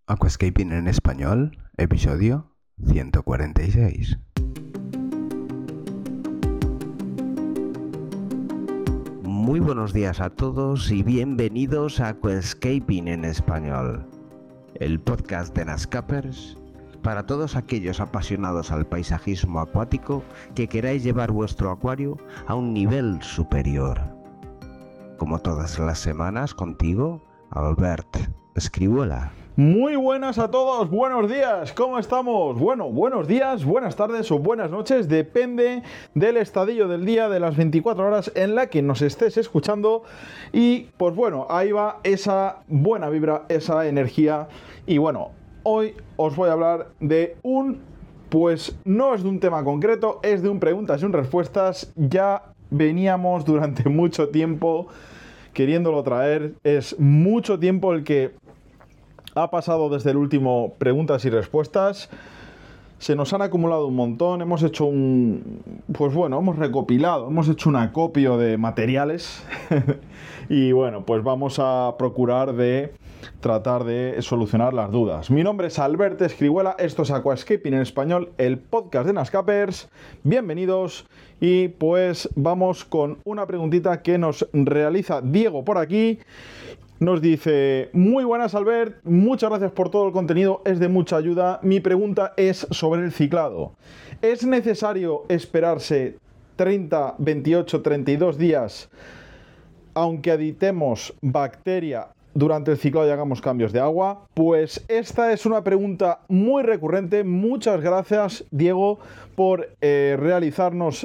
Aquascaping en español, episodio 146. Muy buenos días a todos y bienvenidos a Aquascaping en español, el podcast de Nascapers para todos aquellos apasionados al paisajismo acuático que queráis llevar vuestro acuario a un nivel superior. Como todas las semanas, contigo, Albert Escribuela. Muy buenas a todos, buenos días, ¿cómo estamos? Bueno, buenos días, buenas tardes o buenas noches, depende del estadio del día, de las 24 horas en la que nos estés escuchando. Y pues bueno, ahí va esa buena vibra, esa energía. Y bueno, hoy os voy a hablar de pues no es de un tema concreto, es de un preguntas y un respuestas. Ya veníamos durante mucho tiempo queriéndolo traer, es mucho tiempo el que ha pasado desde el último preguntas y respuestas. Se nos han acumulado un montón. Hemos hecho hemos recopilado, hemos hecho un acopio de materiales. Y bueno, pues vamos a procurar de tratar de solucionar las dudas. Mi nombre es Albert Escribuela, esto es Aquascaping en español, el podcast de Nascapers. Bienvenidos. Y pues vamos con una preguntita que nos realiza Diego por aquí. Nos dice: muy buenas, Albert, muchas gracias por todo el contenido, es de mucha ayuda. Mi pregunta es sobre el ciclado. ¿Es necesario esperarse 30, 28, 32 días aunque aditemos bacteria durante el ciclado y hagamos cambios de agua? Pues esta es una pregunta muy recurrente. Muchas gracias, Diego, por realizarnos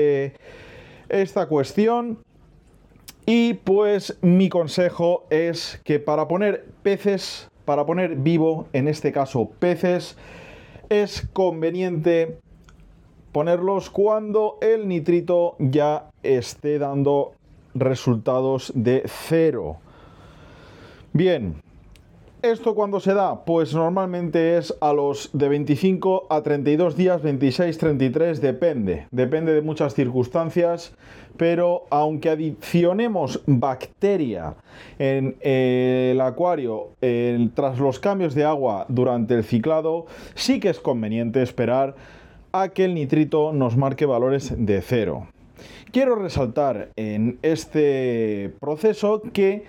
esta cuestión. Y pues mi consejo es que para poner peces, para poner vivo, en este caso peces, es conveniente ponerlos cuando el nitrito ya esté dando resultados de 0. Bien, ¿esto cuándo se da? Pues normalmente es a los de 25 a 32 días, 26, 33, depende de muchas circunstancias. Pero aunque adicionemos bacteria en el acuario tras los cambios de agua durante el ciclado, sí que es conveniente esperar a que el nitrito nos marque valores de 0. Quiero resaltar en este proceso que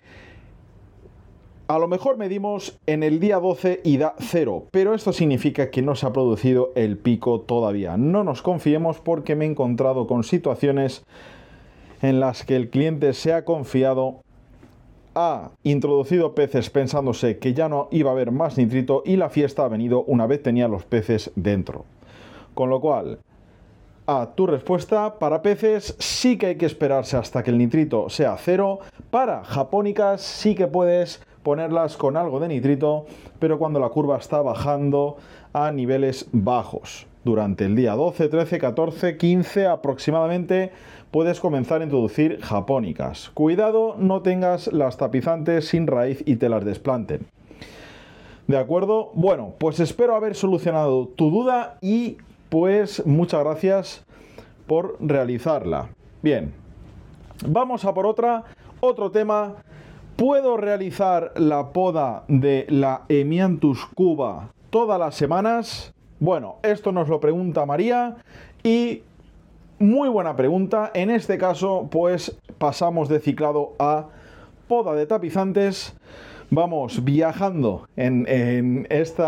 a lo mejor medimos en el día 12 y da 0, pero esto significa que no se ha producido el pico todavía. No nos confiemos, porque me he encontrado con situaciones en las que el cliente se ha confiado, ha introducido peces pensándose que ya no iba a haber más nitrito y la fiesta ha venido una vez tenía los peces dentro. Con lo cual, a tu respuesta, para peces sí que hay que esperarse hasta que el nitrito sea 0. Para japónicas sí que puedes ponerlas con algo de nitrito, pero cuando la curva está bajando a niveles bajos. Durante el día 12, 13, 14, 15 aproximadamente puedes comenzar a introducir japónicas. Cuidado, no tengas las tapizantes sin raíz y te las desplanten. ¿De acuerdo? Bueno, pues espero haber solucionado tu duda y pues muchas gracias por realizarla. Bien, vamos a por otro tema. ¿Puedo realizar la poda de la Hemianthus cuba todas las semanas? Bueno, esto nos lo pregunta María y muy buena pregunta. En este caso, pues pasamos de ciclado a poda de tapizantes. Vamos viajando en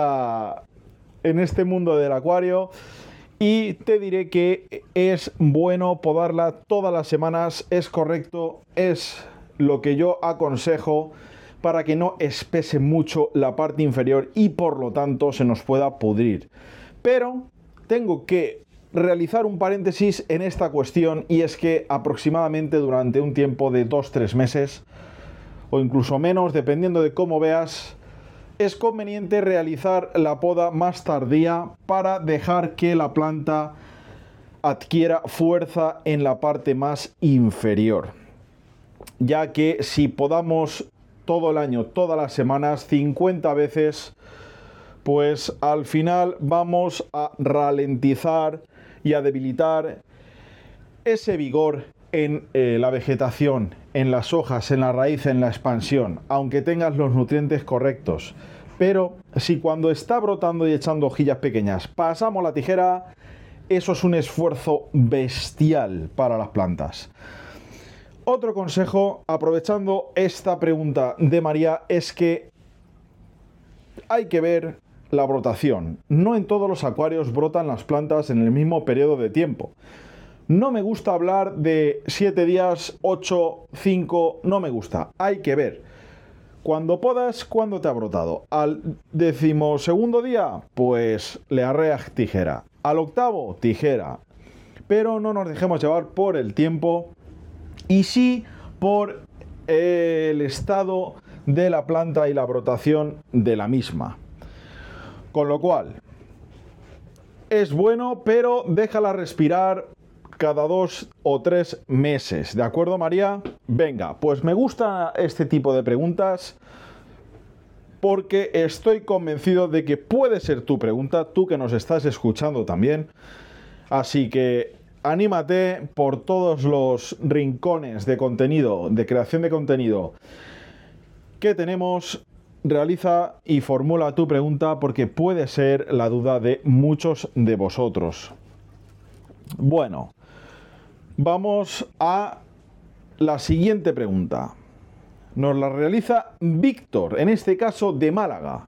este mundo del acuario y te diré que es bueno podarla todas las semanas. Es correcto, es lo que yo aconsejo para que no espese mucho la parte inferior y por lo tanto se nos pueda pudrir. Pero tengo que realizar un paréntesis en esta cuestión, y es que aproximadamente durante un tiempo de 2-3 meses o incluso menos, dependiendo de cómo veas, es conveniente realizar la poda más tardía para dejar que la planta adquiera fuerza en la parte más inferior, ya que si podamos todo el año, todas las semanas, 50 veces, pues al final vamos a ralentizar y a debilitar ese vigor en la vegetación, en las hojas, en la raíz, en la expansión, aunque tengas los nutrientes correctos. Pero si cuando está brotando y echando hojillas pequeñas pasamos la tijera, eso es un esfuerzo bestial para las plantas. Otro consejo, aprovechando esta pregunta de María, es que hay que ver la brotación. No en todos los acuarios brotan las plantas en el mismo periodo de tiempo. No me gusta hablar de 7 días, 8, 5, no me gusta. Hay que ver. Cuando podas, ¿cuándo te ha brotado? Al 12º día, pues le arreas tijera. Al 8º, tijera. Pero no nos dejemos llevar por el tiempo y sí por el estado de la planta y la brotación de la misma. Con lo cual, es bueno, pero déjala respirar cada 2 o 3 meses. ¿De acuerdo, María? Venga, pues me gusta este tipo de preguntas porque estoy convencido de que puede ser tu pregunta, tú que nos estás escuchando también. Así que anímate por todos los rincones de contenido, de creación de contenido que tenemos. Realiza y formula tu pregunta porque puede ser la duda de muchos de vosotros. Bueno, vamos a la siguiente pregunta. Nos la realiza Víctor, en este caso de Málaga.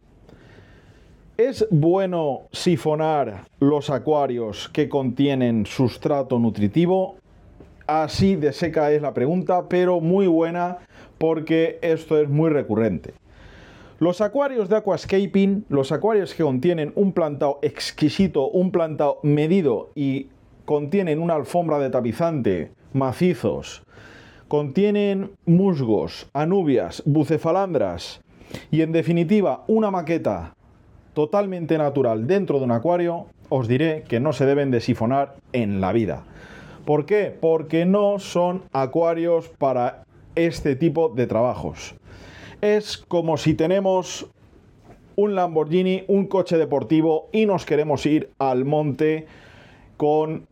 ¿Es bueno sifonar los acuarios que contienen sustrato nutritivo? Así de seca es la pregunta, pero muy buena porque esto es muy recurrente. Los acuarios de aquascaping, los acuarios que contienen un plantado exquisito, un plantado medido y contienen una alfombra de tapizante, macizos, contienen musgos, anubias, bucefalandras y en definitiva una maqueta totalmente natural dentro de un acuario, os diré que no se deben de sifonar en la vida. ¿Por qué? Porque no son acuarios para este tipo de trabajos. Es como si tenemos un Lamborghini, un coche deportivo y nos queremos ir al monte con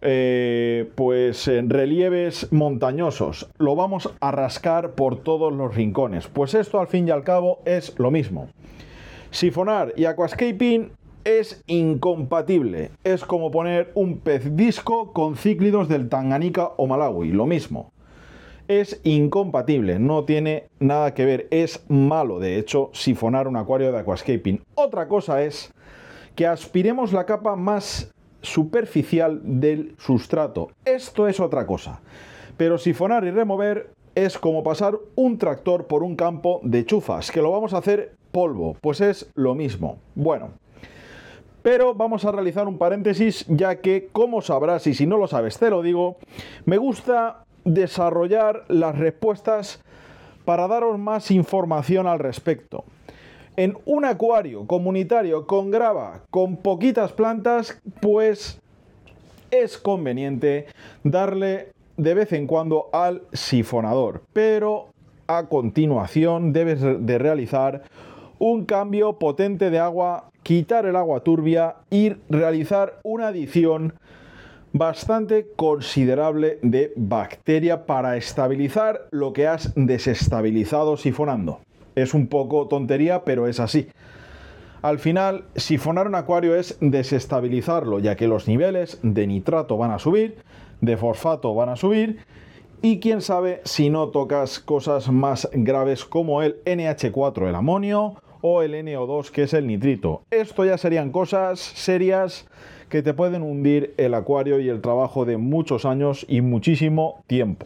relieves montañosos. Lo vamos a rascar por todos los rincones. Pues esto al fin y al cabo es lo mismo. Sifonar y aquascaping es incompatible. Es como poner un pez disco con cíclidos del Tanganica o Malawi. Lo mismo. Es incompatible, no tiene nada que ver, es malo de hecho sifonar un acuario de aquascaping. Otra cosa es que aspiremos la capa más superficial del sustrato. Esto es otra cosa. Pero sifonar y remover es como pasar un tractor por un campo de chufas, que lo vamos a hacer polvo, pues es lo mismo. Bueno, pero vamos a realizar un paréntesis, ya que, como sabrás, y si no lo sabes te lo digo, me gusta desarrollar las respuestas para daros más información al respecto. En un acuario comunitario con grava, con poquitas plantas, pues es conveniente darle de vez en cuando al sifonador, pero a continuación debes de realizar un cambio potente de agua, quitar el agua turbia y realizar una adición bastante considerable de bacteria para estabilizar lo que has desestabilizado sifonando. Es un poco tontería, pero es así. Al final, sifonar un acuario es desestabilizarlo, ya que los niveles de nitrato van a subir, de fosfato van a subir, y quién sabe si no tocas cosas más graves como el NH4, el amonio, o el NO2, que es el nitrito. Esto ya serían cosas serias que te pueden hundir el acuario y el trabajo de muchos años y muchísimo tiempo.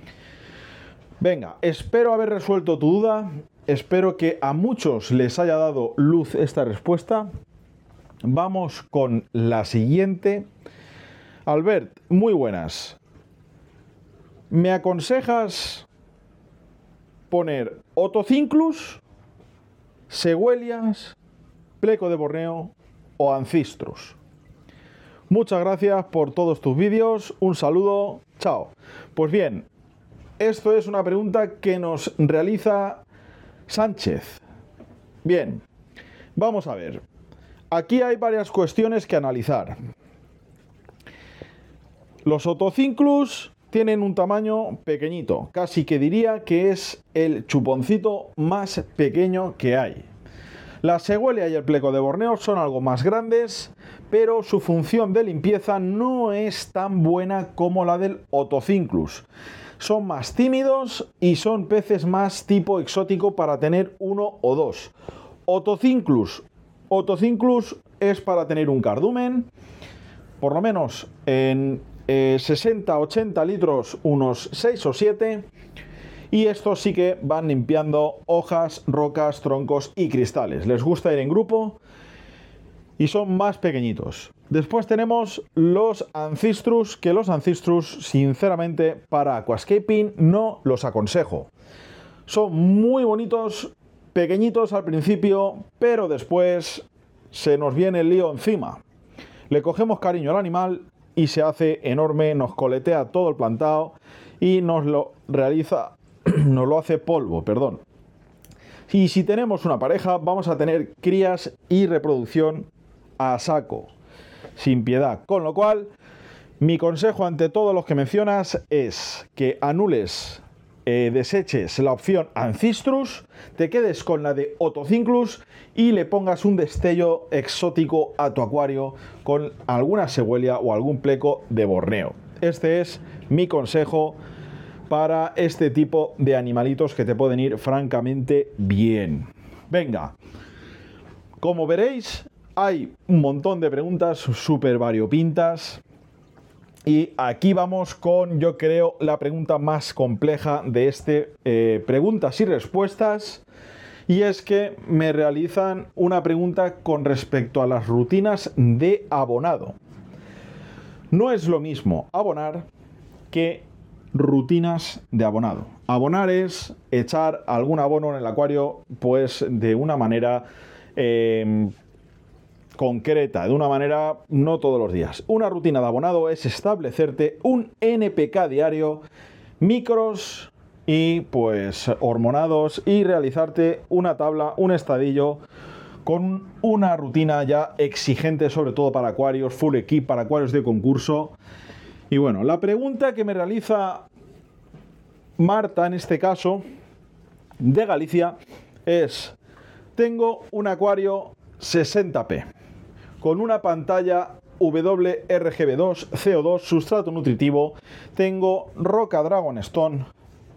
Venga, espero haber resuelto tu duda, espero que a muchos les haya dado luz esta respuesta. Vamos con la siguiente. Albert, muy buenas. ¿Me aconsejas poner Otocinclus, Seguelias, Pleco de Borneo o Ancistrus? Muchas gracias por todos tus vídeos, un saludo, chao. Pues bien, esto es una pregunta que nos realiza Sánchez. Bien, vamos a ver. Aquí hay varias cuestiones que analizar. Los Otocinclus tienen un tamaño pequeñito, casi que diría que es el chuponcito más pequeño que hay. La Seguelia y el pleco de Borneo son algo más grandes, pero su función de limpieza no es tan buena como la del Otocinclus. Son más tímidos y son peces más tipo exótico para tener uno o dos. Otocinclus es para tener un cardumen, por lo menos en 60-80 litros, unos 6 o 7. Y estos sí que van limpiando hojas, rocas, troncos y cristales. Les gusta ir en grupo y son más pequeñitos. Después tenemos los Ancistrus, que los Ancistrus, sinceramente, para aquascaping no los aconsejo. Son muy bonitos, pequeñitos al principio, pero después se nos viene el lío encima. Le cogemos cariño al animal y se hace enorme, nos coletea todo el plantado y nos lo hace polvo, perdón. Y si tenemos una pareja, vamos a tener crías y reproducción a saco, sin piedad. Con lo cual, mi consejo ante todos los que mencionas es que anules, deseches la opción Ancistrus, te quedes con la de Otocinclus y le pongas un destello exótico a tu acuario con alguna Seguelia o algún pleco de Borneo. Este es mi consejo para este tipo de animalitos que te pueden ir francamente bien. Venga, como veréis, hay un montón de preguntas súper variopintas y aquí vamos con, yo creo, la pregunta más compleja de este preguntas y respuestas, y es que me realizan una pregunta con respecto a las rutinas de abonado. No es lo mismo abonar que rutinas de abonado. Abonar es echar algún abono en el acuario pues de una manera concreta, de una manera no todos los días. Una rutina de abonado es establecerte un NPK diario, micros y pues hormonados, y realizarte una tabla, un estadillo con una rutina ya exigente, sobre todo para acuarios full equip, para acuarios de concurso. Y bueno, la pregunta que me realiza Marta, en este caso, de Galicia, es: tengo un acuario 60p, con una pantalla WRGB2, CO2, sustrato nutritivo, tengo roca Dragonstone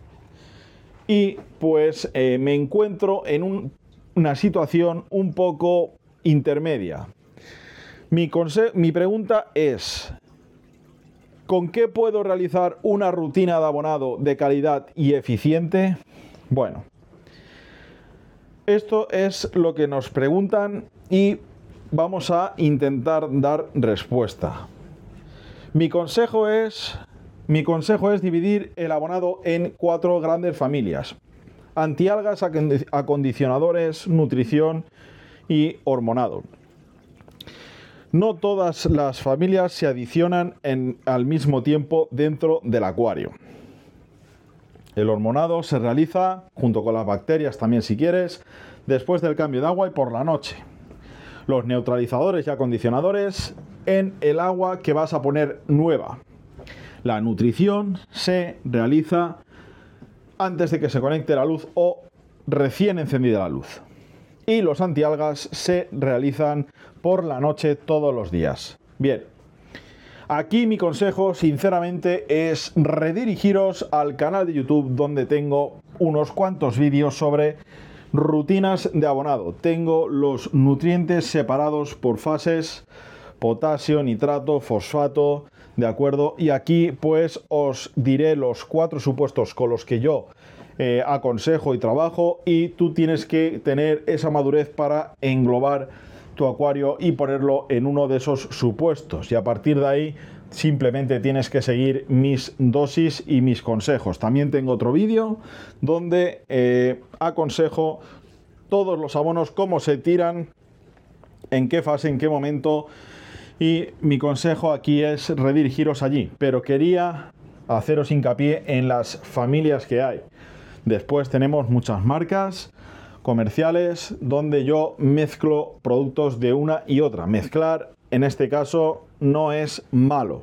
y pues me encuentro en una situación un poco intermedia. Mi pregunta es: ¿con qué puedo realizar una rutina de abonado de calidad y eficiente? Bueno, esto es lo que nos preguntan y vamos a intentar dar respuesta. Mi consejo es dividir el abonado en 4 grandes familias: antialgas, acondicionadores, nutrición y hormonado. No todas las familias se adicionan al mismo tiempo dentro del acuario. El hormonado se realiza, junto con las bacterias también si quieres, después del cambio de agua y por la noche. Los neutralizadores y acondicionadores en el agua que vas a poner nueva. La nutrición se realiza antes de que se conecte la luz o recién encendida la luz. Y los antialgas se realizan por la noche todos los días. Bien, aquí mi consejo sinceramente es redirigiros al canal de YouTube, donde tengo unos cuantos vídeos sobre rutinas de abonado. Tengo los nutrientes separados por fases: potasio, nitrato, fosfato, ¿de acuerdo? Y aquí pues os diré los 4 supuestos con los que yo aconsejo y trabajo, y tú tienes que tener esa madurez para englobar tu acuario y ponerlo en uno de esos supuestos, y a partir de ahí simplemente tienes que seguir mis dosis y mis consejos. También tengo otro vídeo donde aconsejo todos los abonos, cómo se tiran, en qué fase, en qué momento, y mi consejo aquí es redirigiros allí, pero quería haceros hincapié en las familias que hay. Después tenemos muchas marcas comerciales donde yo mezclo productos de una y otra. Mezclar en este caso no es malo.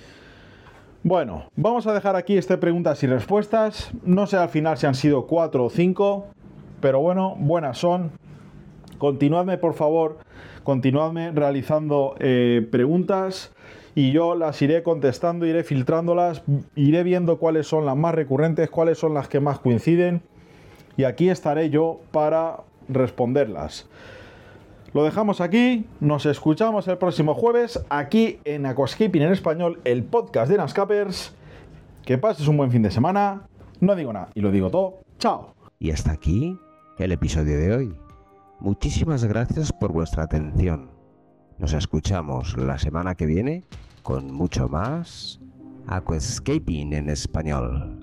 Bueno, vamos a dejar aquí este preguntas y respuestas. No sé al final si han sido 4 o 5, pero bueno, buenas son. Continuadme, por favor, continuadme realizando preguntas y yo las iré contestando, iré filtrándolas, iré viendo cuáles son las más recurrentes, cuáles son las que más coinciden y aquí estaré yo para responderlas. Lo dejamos aquí, nos escuchamos el próximo jueves aquí en Aquascaping en Español, el podcast de Nascapers. Que pases un buen fin de semana, no digo nada y lo digo todo, chao. Y hasta aquí el episodio de hoy. Muchísimas gracias por vuestra atención. Nos escuchamos la semana que viene con mucho más Aquascaping en Español.